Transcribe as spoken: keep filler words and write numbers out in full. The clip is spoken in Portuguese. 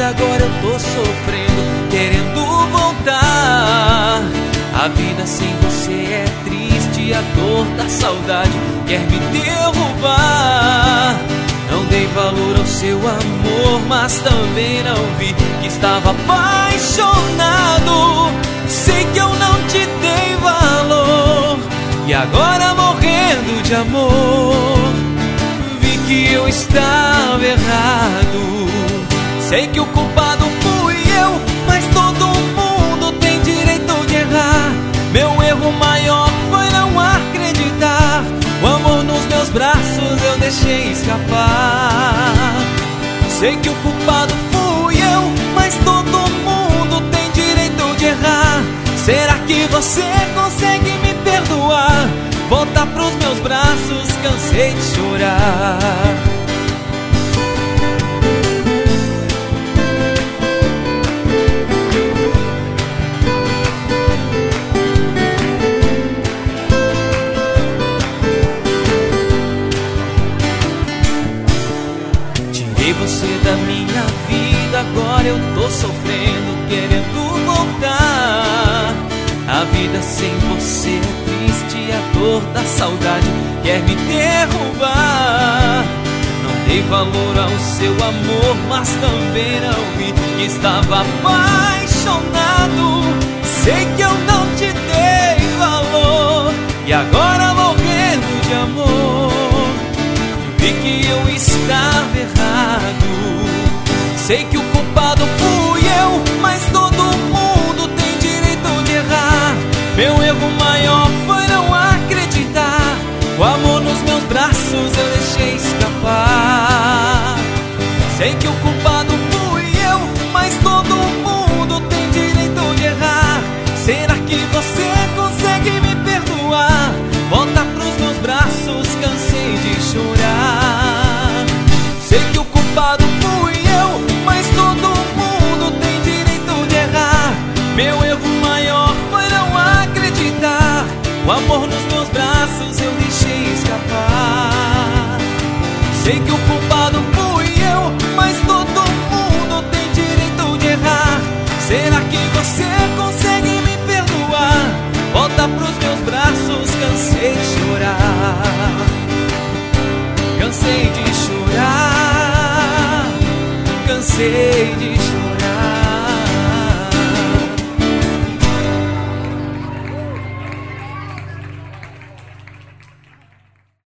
vida, agora eu tô sofrendo, querendo voltar. A vida sem você é triste, a dor da saudade quer me derrubar. Não dei valor ao seu amor, mas também não vi que estava apaixonado. Sei que eu não te dei valor, e agora morrendo de amor, vi que eu estava errado. Sei que o culpado fui eu, mas todo mundo tem direito de errar. Meu erro maior foi não acreditar. O amor nos meus braços eu deixei escapar. Sei que o culpado fui eu, mas todo mundo tem direito de errar. Será que você consegue me perdoar? Voltar pros meus braços, cansei de chorar. Tirei você da minha vida, agora eu tô sofrendo, querendo voltar. A vida sem você é triste, a dor da saudade quer me derrubar. Não dei valor ao seu amor, mas também não vi que estava apaixonado. Sei que eu não te dei valor, e agora morrendo de amor, vi que eu estava errado. Sei que o culpado fui eu, mas todo mundo tem direito de errar. Meu erro maior foi não acreditar. O amor nos meus braços eu deixei escapar. Sei que o culpado fui eu, mas todo mundo tem direito de errar. Será que você consegue me perdoar? Volta pros meus braços, cansei de chorar. Sei que o culpado fui eu, mas todo mundo tem direito de errar. Meu erro maior foi não acreditar. O amor nos meus braços eu deixei escapar. Sei que o culpado fui eu, mas todo mundo tem direito de errar. Será que você consegue me perdoar? Volta pros meus braços, cansei de chorar. Cansei de chorar, cansei de chorar.